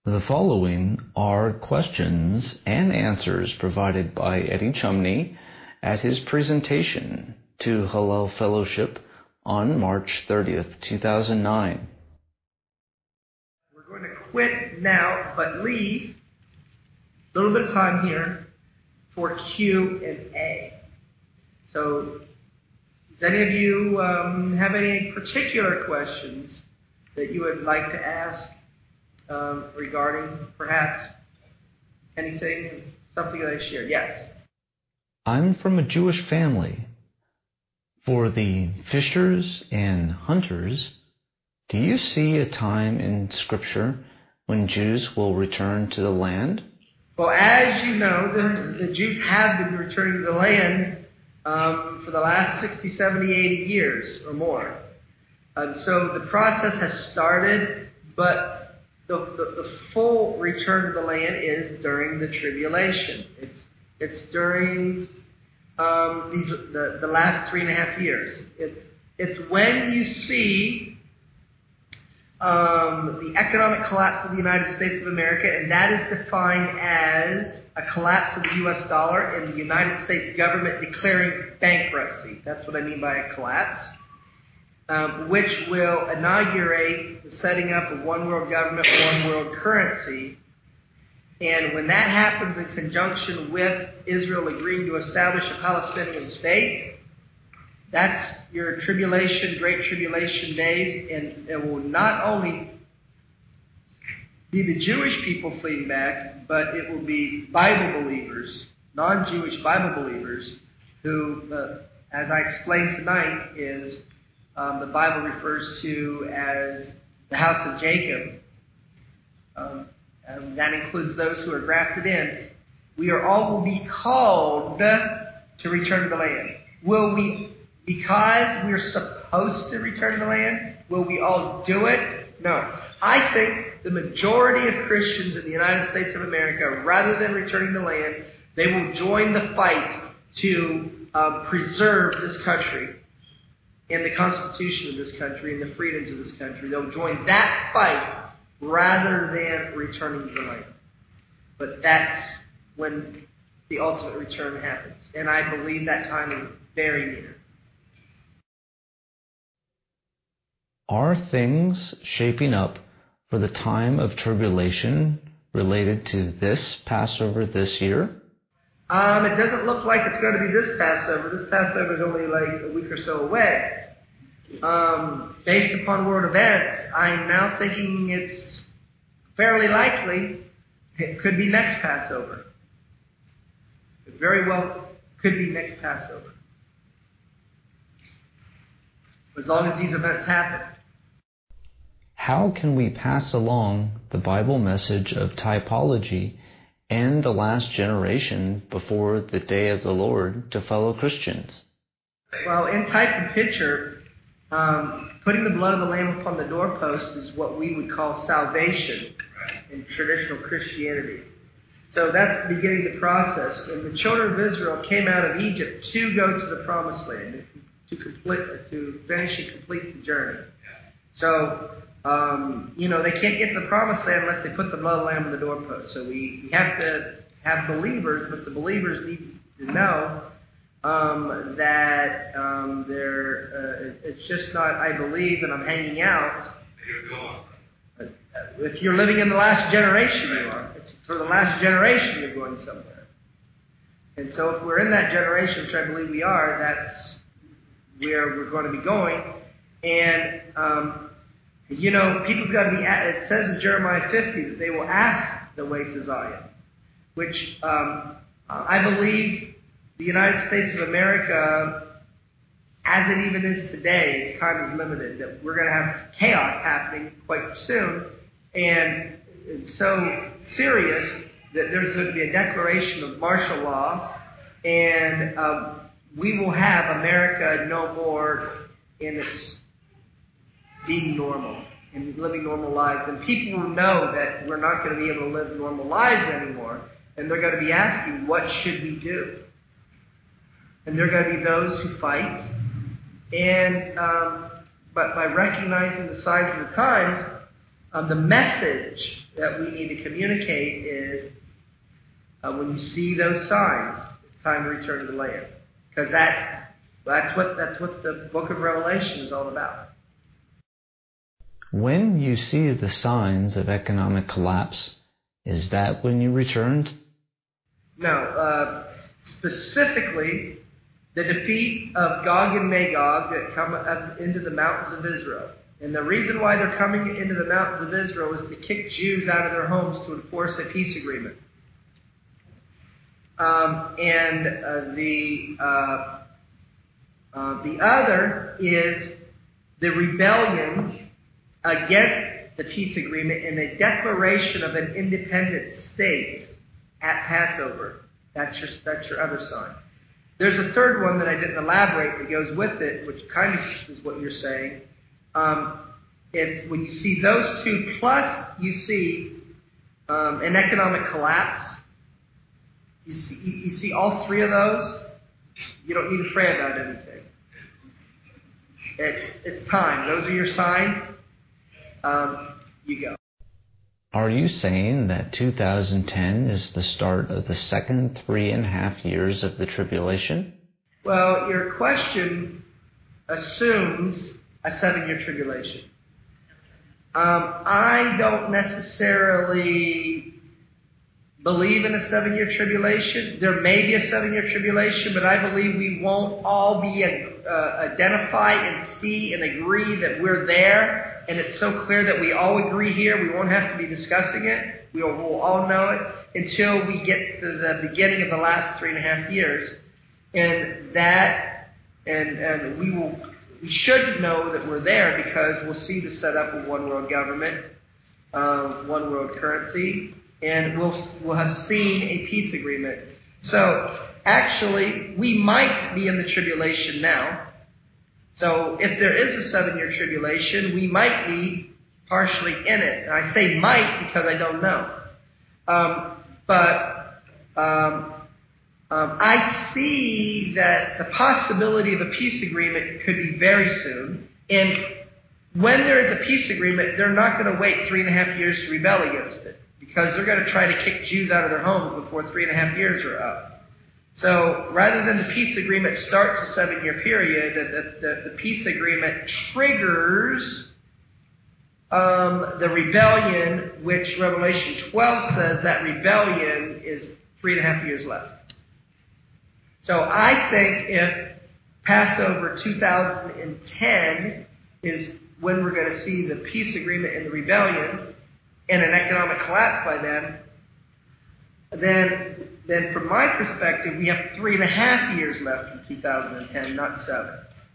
The following are questions and answers provided by Eddie Chumney at his presentation to Hillel Fellowship on March 30th, 2009. We're going to quit now, but leave a little bit of time here for Q&A. So, does any of you have any particular questions that you would like to ask regarding perhaps anything, something that I shared? Yes. I'm from a Jewish family. For the fishers and hunters, do you see a time in Scripture when Jews will return to the land? Well, as you know, the Jews have been returning to the land for the last 60, 70, 80 years or more. So the process has started, but the full return to the land is during the tribulation. It's during the last 3.5 years. It's when you see the economic collapse of the United States of America, and that is defined as a collapse of the U.S. dollar and the United States government declaring bankruptcy. That's what I mean by a collapse, which will inaugurate the setting up of one world government, one world currency. And when that happens in conjunction with Israel agreeing to establish a Palestinian state, that's your tribulation, great tribulation days, and it will not only be the Jewish people fleeing back, but it will be Bible believers, non-Jewish Bible believers, who, as I explained tonight, is the Bible refers to as the house of Jacob. And that includes those who are grafted in. We are all will be called to return to the land. Will we? Because we're supposed to return to the land, will we all do it? No. I think the majority of Christians in the United States of America, rather than returning to the land, they will join the fight to preserve this country and the Constitution of this country and the freedoms of this country. They'll join that fight rather than returning to the land. But that's when the ultimate return happens. And I believe that time is very near. Are things shaping up for the time of tribulation related to this Passover this year? It doesn't look like it's going to be this Passover. This Passover is only like a week or so away. Based upon world events, I'm now thinking it's fairly likely it could be next Passover. It very well could be next Passover. As long as these events happen. How can we pass along the Bible message of typology and the last generation before the day of the Lord to fellow Christians? Well, in type and picture, putting the blood of the Lamb upon the doorpost is what we would call salvation in traditional Christianity. So that's beginning the process. And the children of Israel came out of Egypt to go to the Promised Land, to finish and complete the journey. So, they can't get to the Promised Land unless they put the blood of the Lamb on the doorpost. So we have to have believers, but the believers need to know that it's just not I believe and I'm hanging out. If you're living in the last generation, you are. It's for the last generation you're going somewhere. And so if we're in that generation, which I believe we are, that's where we're going to be going. And, people's got to be, it says in Jeremiah 50 that they will ask the way to Zion, which I believe the United States of America, as it even is today, its time is limited, that we're going to have chaos happening quite soon, and it's so serious that there's going to be a declaration of martial law, and we will have America no more in its being normal and living normal lives. And people will know that we're not going to be able to live normal lives anymore, and they're going to be asking, what should we do? And there are going to be those who fight. And but by recognizing the signs of the times, The message that we need to communicate is when you see those signs, it's time to return to the land, because that's what the book of Revelation is all about. When you see the signs of economic collapse, is that when you returned? No, specifically the defeat of Gog and Magog that come up into the mountains of Israel. And the reason why they're coming into the mountains of Israel is to kick Jews out of their homes to enforce a peace agreement. The other is the rebellion against the peace agreement and a declaration of an independent state at Passover. That's your other sign. There's a third one that I didn't elaborate that goes with it, which kind of is what you're saying. It's when you see those two, plus you see an economic collapse. You see all three of those. You don't need to pray about anything. It's time. Those are your signs. You go. Are you saying that 2010 is the start of the second 3.5 years of the tribulation? Well, your question assumes a 7-year tribulation. I don't necessarily believe in a 7-year tribulation. There may be a 7-year tribulation, but I believe we won't all be identify and see and agree that we're there, and it's so clear that we all agree here. We won't have to be discussing it. We'll all know it until we get to the beginning of the last 3.5 years, and we should know that we're there because we'll see the setup of one world government, one world currency, and we'll have seen a peace agreement. So actually, we might be in the tribulation now. So if there is a 7-year tribulation, we might be partially in it. And I say might because I don't know. I see that the possibility of a peace agreement could be very soon. And when there is a peace agreement, they're not going to wait 3.5 years to rebel against it, because they're going to try to kick Jews out of their homes before 3.5 years are up. So rather than the peace agreement starts a 7-year period, the peace agreement triggers the rebellion, which Revelation 12 says that rebellion is 3.5 years left. So I think if Passover 2010 is when we're going to see the peace agreement and the rebellion and an economic collapse by then from my perspective, we have 3.5 years left in 2010, not 7.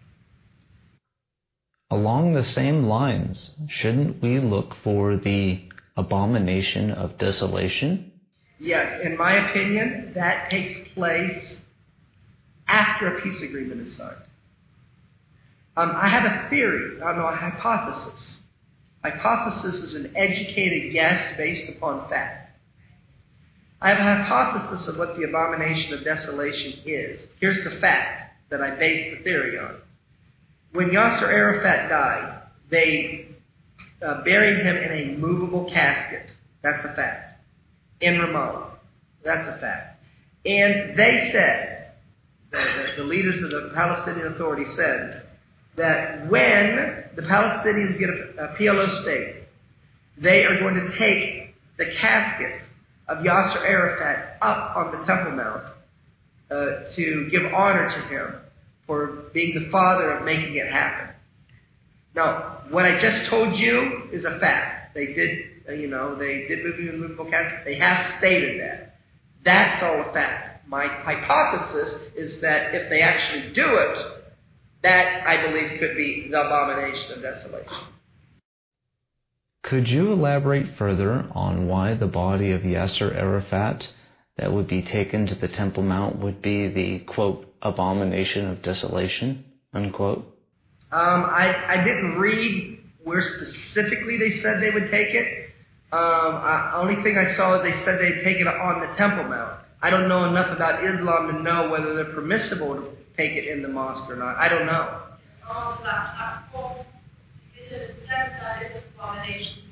Along the same lines, shouldn't we look for the abomination of desolation? Yes, in my opinion, that takes place after a peace agreement is signed. I have a theory, a hypothesis. Hypothesis is an educated guess based upon fact. I have a hypothesis of what the abomination of desolation is. Here's the fact that I base the theory on. When Yasser Arafat died, they buried him in a movable casket. That's a fact. In Ramallah. That's a fact. And they said, the leaders of the Palestinian Authority said, that when the Palestinians get a PLO state, they are going to take the casket of Yasser Arafat up on the Temple Mount to give honor to him for being the father of making it happen. Now, what I just told you is a fact. They did move him in a movable casket. They have stated that. That's all a fact. My hypothesis is that if they actually do it, that, I believe, could be the abomination of desolation. Could you elaborate further on why the body of Yasser Arafat that would be taken to the Temple Mount would be the, quote, abomination of desolation, unquote? I didn't read where specifically they said they would take it. Only thing I saw is they said they'd take it on the Temple Mount. I don't know enough about Islam to know whether they're permissible to take it in the mosque or not. I don't know.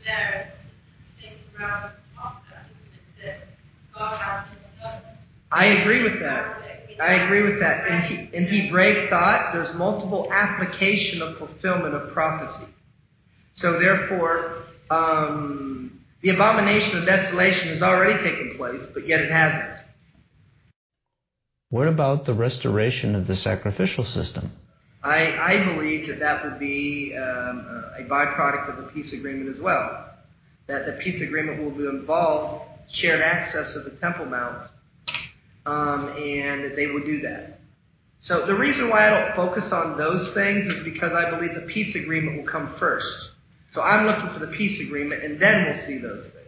there states around the top that God has his son. I agree with that. I agree with that. In Hebraic thought, there's multiple application of fulfillment of prophecy. So therefore, the abomination of desolation has already taken place, but yet it hasn't. What about the restoration of the sacrificial system? I believe that would be a byproduct of the peace agreement as well. That the peace agreement will involve shared access of the Temple Mount, and that they will do that. So the reason why I don't focus on those things is because I believe the peace agreement will come first. So I'm looking for the peace agreement, and then we'll see those things.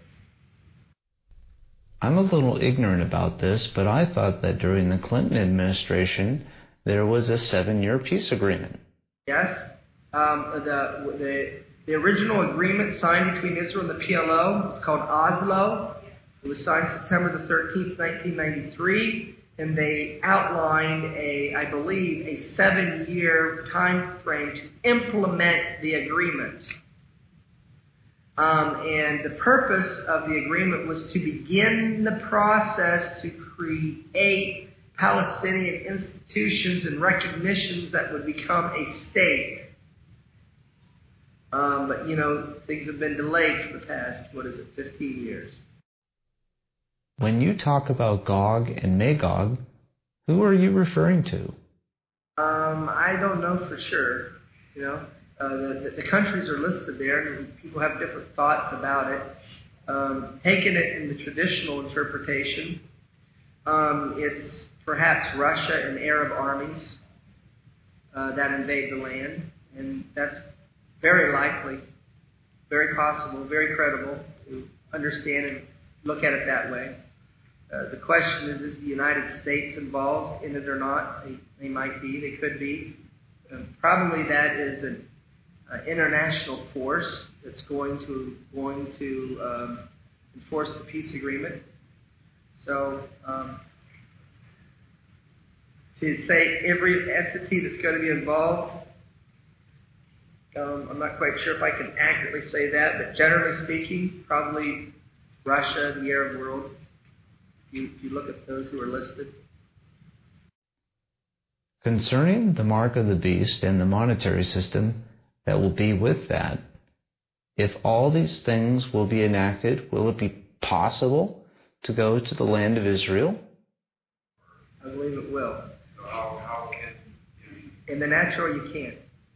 I'm a little ignorant about this, but I thought that during the Clinton administration, there was a 7-year peace agreement. Yes. The original agreement signed between Israel and the PLO is called Oslo. It was signed September the 13th, 1993, and they outlined I believe, a 7-year time frame to implement the agreement. And the purpose of the agreement was to begin the process to create Palestinian institutions and recognitions that would become a state. But, things have been delayed for the past, 15 years. When you talk about Gog and Magog, who are you referring to? I don't know for sure. The countries are listed there, and people have different thoughts about it. Taking it in the traditional interpretation, it's perhaps Russia and Arab armies that invade the land, and that's very likely, very possible, very credible to understand and look at it that way. The question is the United States involved in it or not? They might be, they could be. Probably that is an international force that's going to enforce the peace agreement. So to say every entity that's going to be involved, I'm not quite sure if I can accurately say that, but generally speaking, probably Russia, the Arab world. If you look at those who are listed. Concerning the mark of the beast and the monetary system that will be with that, if all these things will be enacted, will it be possible to go to the land of Israel? I believe it will. So how can you? In the natural, you can't.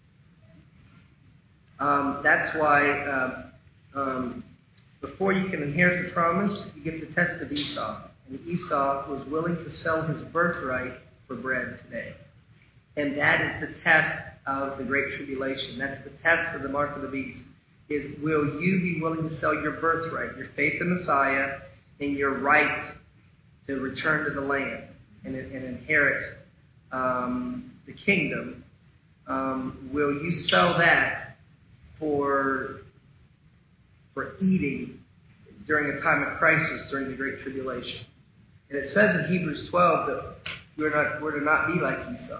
That's why before you can inherit the promise, you get the test of Esau. And Esau was willing to sell his birthright for bread today. And that is the test of the Great Tribulation. That's the test of the mark of the beast. Is will you be willing to sell your birthright, your faith in Messiah, and your right to return to the land and inherit the kingdom? Will you sell that for eating during a time of crisis during the Great Tribulation? And it says in Hebrews 12 that we're to not be like Esau.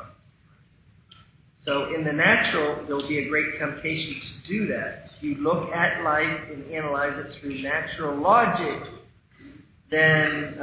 So in the natural, there'll be a great temptation to do that. If you look at life and analyze it through natural logic, then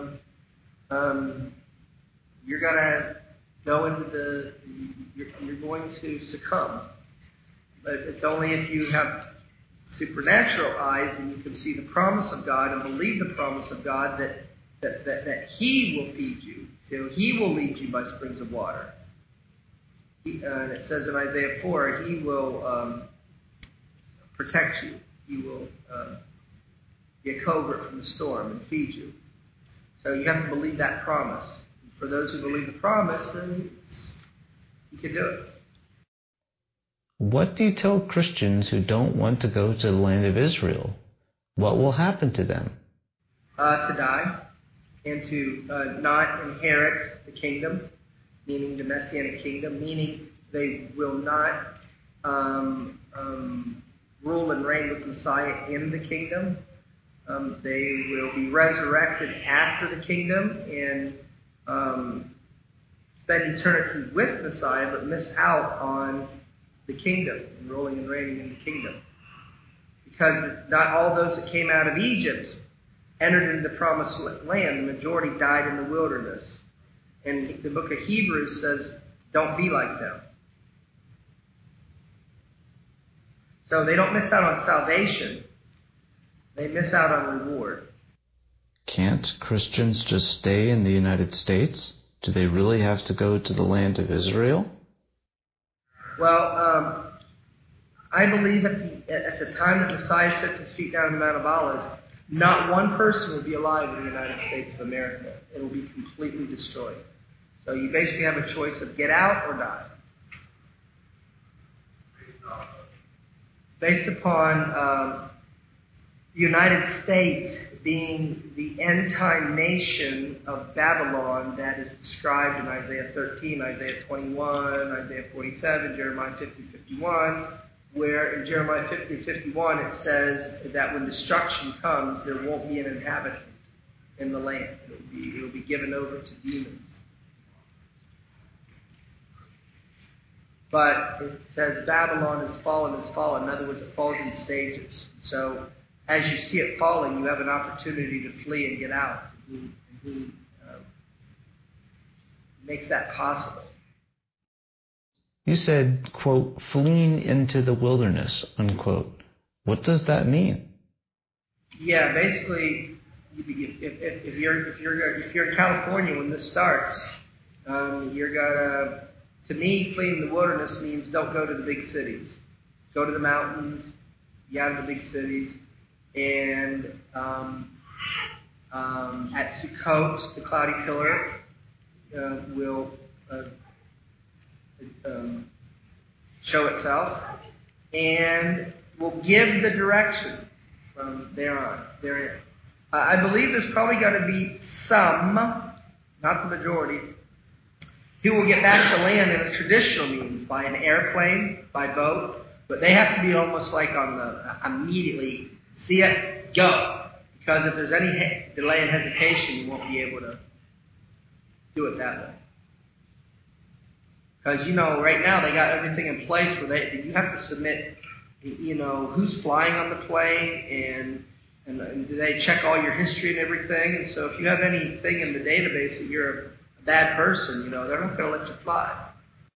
you're going to go into you're going to succumb. But it's only if you have supernatural eyes and you can see the promise of God and believe the promise of God that He will feed you. So He will lead you by springs of water. And it says in Isaiah 4, He will protect you. He will be a covert from the storm and feed you. So you have to believe that promise. For those who believe the promise, then you can do it. What do you tell Christians who don't want to go to the land of Israel? What will happen to them? To die and to not inherit the kingdom, meaning the Messianic kingdom, meaning they will not rule and reign with Messiah in the kingdom. They will be resurrected after the kingdom and spend eternity with Messiah, but miss out on the kingdom and ruling and reigning in the kingdom. because not all those that came out of Egypt entered into the promised land. The majority died in the wilderness. And the book of Hebrews says, don't be like them. So they don't miss out on salvation. They miss out on reward. Can't Christians just stay in the United States? Do they really have to go to the land of Israel? Well, I believe at the time that Messiah sets his feet down on the Mount of Olives, not one person will be alive in the United States of America. It will be completely destroyed. So you basically have a choice of get out or die. Based upon the United States being the end-time nation of Babylon that is described in Isaiah 13, Isaiah 21, Isaiah 47, Jeremiah 50, 51, where in Jeremiah 50, 51 it says that when destruction comes, there won't be an inhabitant in the land. It will be given over to demons. But it says Babylon is fallen, is fallen. In other words, it falls in stages. So as you see it falling, you have an opportunity to flee and get out. And he makes that possible. You said, quote, fleeing into the wilderness, unquote. What does that mean? Yeah, basically, if you're in California when this starts, you're gonna. To me, fleeing the wilderness means don't go to the big cities. Go to the mountains, get out of the big cities. And at Sukkot, the cloudy pillar will show itself and will give the direction from there on. I believe there's probably going to be some, not the majority, who will get back to land in a traditional means, by an airplane, by boat, but they have to be almost like on the immediately see it, go. Because if there's any delay and hesitation, you won't be able to do it that way. Because, right now they got everything in place where you have to submit, who's flying on the plane and do they check all your history and everything. And so if you have anything in the database that you're a bad person, they're not going to let you fly.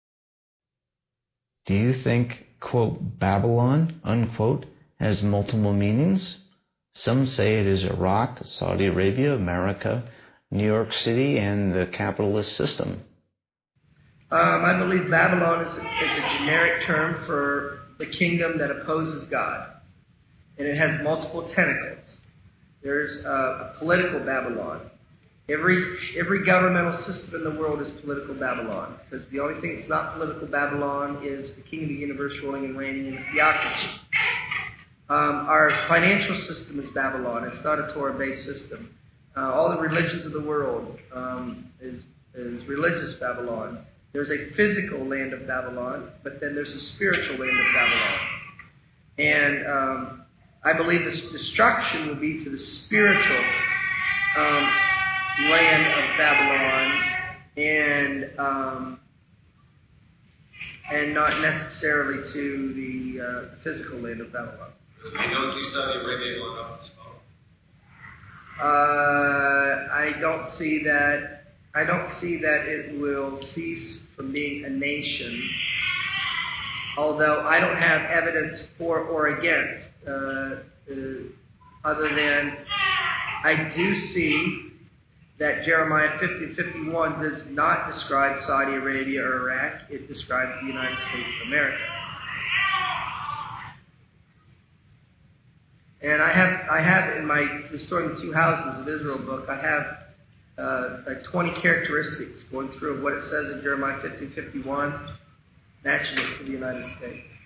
Do you think, quote, Babylon, unquote, has multiple meanings? Some say it is Iraq, Saudi Arabia, America, New York City, and the capitalist system. I believe Babylon is a generic term for the kingdom that opposes God. And it has multiple tentacles. There's a political Babylon. Every governmental system in the world is political Babylon. Because the only thing that's not political Babylon is the king of the universe ruling and reigning in a theocracy. Our financial system is Babylon. It's not a Torah-based system. All the religions of the world is religious Babylon. There's a physical land of Babylon, but then there's a spiritual land of Babylon. And I believe this destruction will be to the spiritual land of Babylon, and not necessarily to the physical land of Babylon. We don't see Saudi Arabia going off the smoke. I don't see that. I don't see that it will cease from being a nation. Although I don't have evidence for or against, other than I do see that Jeremiah 50:51 does not describe Saudi Arabia or Iraq. It describes the United States of America. And I have in my Restoring the Two Houses of Israel book, I have like 20 characteristics going through of what it says in Jeremiah 50:51, matching it to the United States.